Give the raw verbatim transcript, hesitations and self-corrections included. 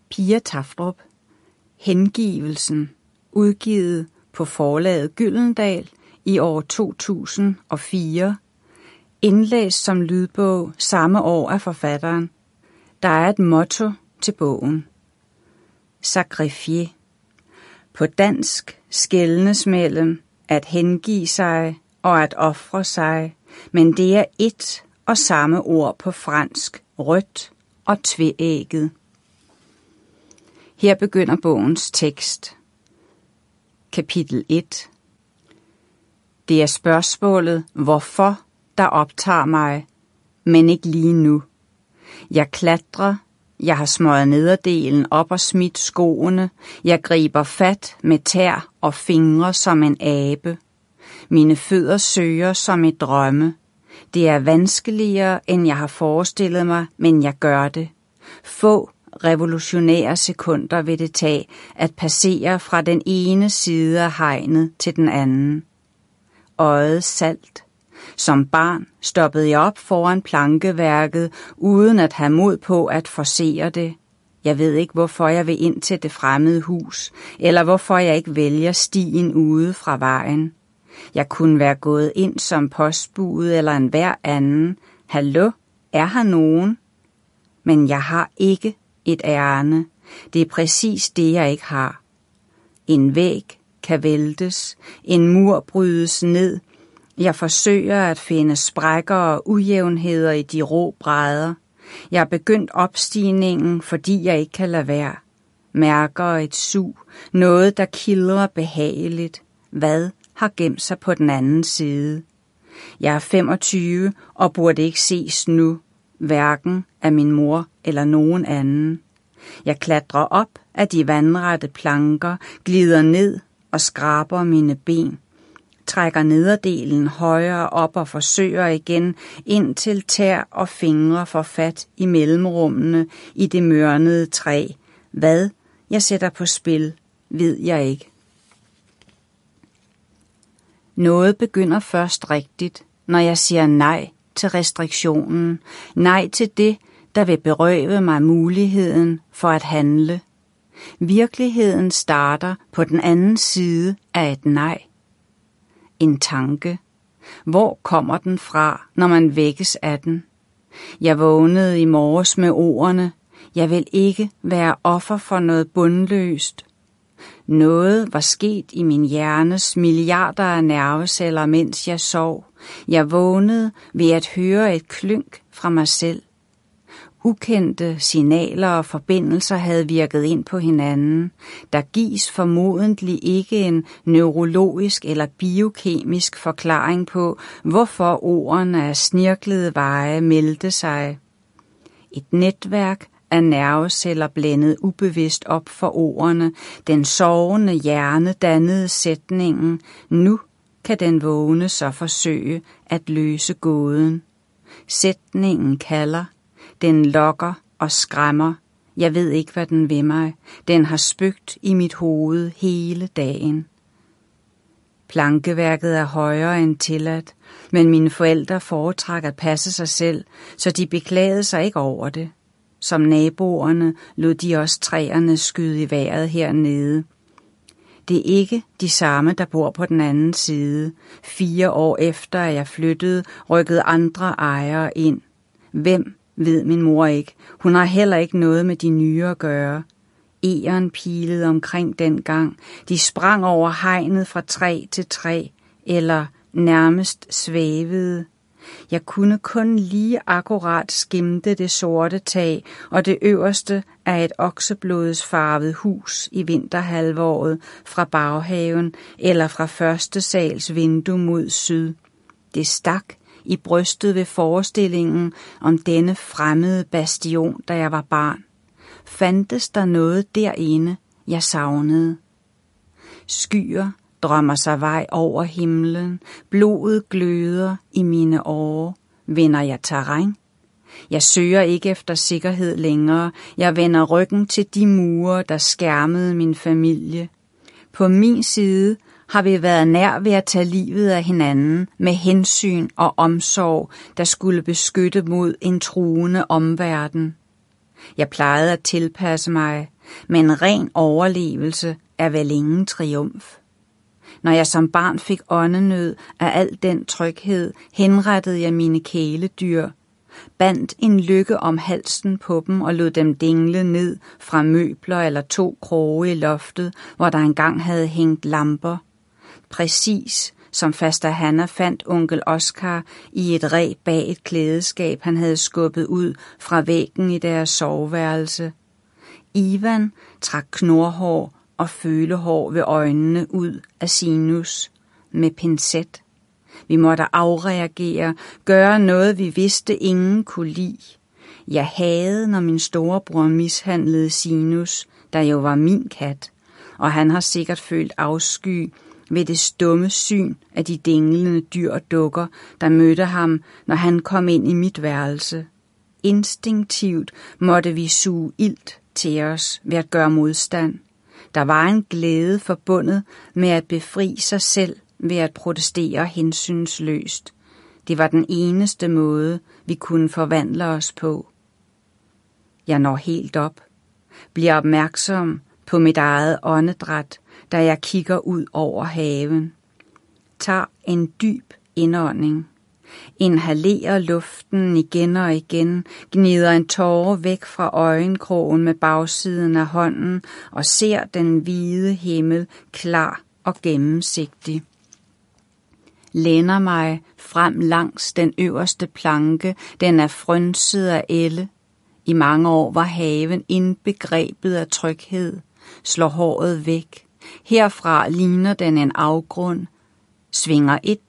Pia Tafdrup. Hengivelsen. Udgivet på forlaget Gyldendal i år to tusind og fire. Indlæst som lydbog samme år af forfatteren. Der er et motto til bogen. Sacrifier. På dansk skelnes mellem at hengive sig og at ofre sig, men det er et og samme ord på fransk, rødt og tveægget. Her begynder bogens tekst. Kapitel et. Det er spørgsmålet, hvorfor, der optager mig, men ikke lige nu. Jeg klatrer, jeg har smøget nederdelen op og smidt skoene, jeg griber fat med tær og fingre som en abe. Mine fødder søger som et drømme. Det er vanskeligere, end jeg har forestillet mig, men jeg gør det. Få revolutionære sekunder vil det tage at passere fra den ene side af hegnet til den anden. Øjet salt. Som barn stoppede jeg op foran plankeværket, uden at have mod på at forcere det. Jeg ved ikke, hvorfor jeg vil ind til det fremmede hus, eller hvorfor jeg ikke vælger stien ude fra vejen. Jeg kunne være gået ind som postbud eller en hver anden. Hallo, er her nogen? Men jeg har ikke et ærinde. Det er præcis det, jeg ikke har. En væg kan væltes, en mur brydes ned. Jeg forsøger at finde sprækker og ujævnheder i de rå brædder. Jeg har begyndt opstigningen, fordi jeg ikke kan lade være. Mærker et sug, noget der kildrer behageligt. Hvad har gemt sig på den anden side? Jeg er femogtyve og burde ikke ses nu, hverken af min mor eller nogen anden. Jeg klatrer op af de vandrette planker, glider ned og skraber mine ben. Trækker nederdelen højere op og forsøger igen, indtil tær og fingre får fat i mellemrummene i det mørnede træ. Hvad jeg sætter på spil, ved jeg ikke. Noget begynder først rigtigt, når jeg siger nej til restriktionen, nej til det, der vil berøve mig muligheden for at handle. Virkeligheden starter på den anden side af et nej. En tanke. Hvor kommer den fra, når man vækkes af den? Jeg vågnede i morges med ordene, jeg vil ikke være offer for noget bundløst. Noget var sket i min hjernes milliarder af nerveceller, mens jeg sov. Jeg vågnede ved at høre et klynk fra mig selv. Ukendte signaler og forbindelser havde virket ind på hinanden. Der gives formodentlig ikke en neurologisk eller biokemisk forklaring på, hvorfor ordene af snirklede veje meldte sig. Et netværk af nerveceller blændede ubevidst op for ordene. Den sovende hjerne dannede sætningen. Nu kan den vågne så forsøge at løse gåden. Sætningen kalder. Den lokker og skræmmer. Jeg ved ikke, hvad den vil mig. Den har spøgt i mit hoved hele dagen. Plankeværket er højere end tilladt, men mine forældre foretrækker at passe sig selv, så de beklagede sig ikke over det. Som naboerne lod de også træerne skyde i vejret hernede. Det er ikke de samme, der bor på den anden side. Fire år efter, at jeg flyttede, rykkede andre ejere ind. Hvem ved min mor ikke. Hun har heller ikke noget med de nye at gøre. Egern pilede omkring dengang. De sprang over hegnet fra træ til træ, eller nærmest svævede. Jeg kunne kun lige akkurat skimte det sorte tag og det øverste af et okseblodsfarvet hus i vinterhalvåret fra baghaven eller fra første sals vindue mod syd. Det stak i brystet ved forestillingen om denne fremmede bastion, da jeg var barn. Fandtes der noget derinde, jeg savnede? Skyer drømmer sig vej over himlen, blodet gløder i mine årer. Vinder jeg terræn? Jeg søger ikke efter sikkerhed længere. Jeg vender ryggen til de mure, der skærmede min familie. På min side har vi været nær ved at tage livet af hinanden med hensyn og omsorg, der skulle beskytte mod en truende omverden. Jeg plejede at tilpasse mig, Men ren overlevelse er vel ingen triumf. Når jeg som barn fik åndenød af al den tryghed, henrettede jeg mine kæledyr, bandt en lykke om halsen på dem og lod dem dingle ned fra møbler eller to kroge i loftet, hvor der engang havde hængt lamper. Præcis som faster Hanna fandt onkel Oskar i et reb bag et klædeskab, han havde skubbet ud fra væggen i deres soveværelse. Ivan trak knorhår og følehår ved øjnene ud af Sinus med pincet. Vi måtte afreagere, gøre noget, vi vidste ingen kunne lide. Jeg hadede, når min storebror mishandlede Sinus, der jo var min kat, og han har sikkert følt afsky ved det stumme syn af de dinglende dyr og dukker, der mødte ham, når han kom ind i mit værelse. Instinktivt måtte vi suge ilt til os ved at gøre modstand. Der var en glæde forbundet med at befri sig selv ved at protestere hensynsløst. Det var den eneste måde, vi kunne forvandle os på. Jeg når helt op, bliver opmærksom på mit eget åndedræt, da jeg kigger ud over haven. Tager en dyb indånding. Inhalerer luften igen og igen, gnider en tåre væk fra øjenkrogen med bagsiden af hånden og ser den hvide himmel klar og gennemsigtig. Læner mig frem langs den øverste planke, den er frynset af elle. I mange år var haven indbegrebet af tryghed, slår håret væk. Herfra ligner den en afgrund, svinger et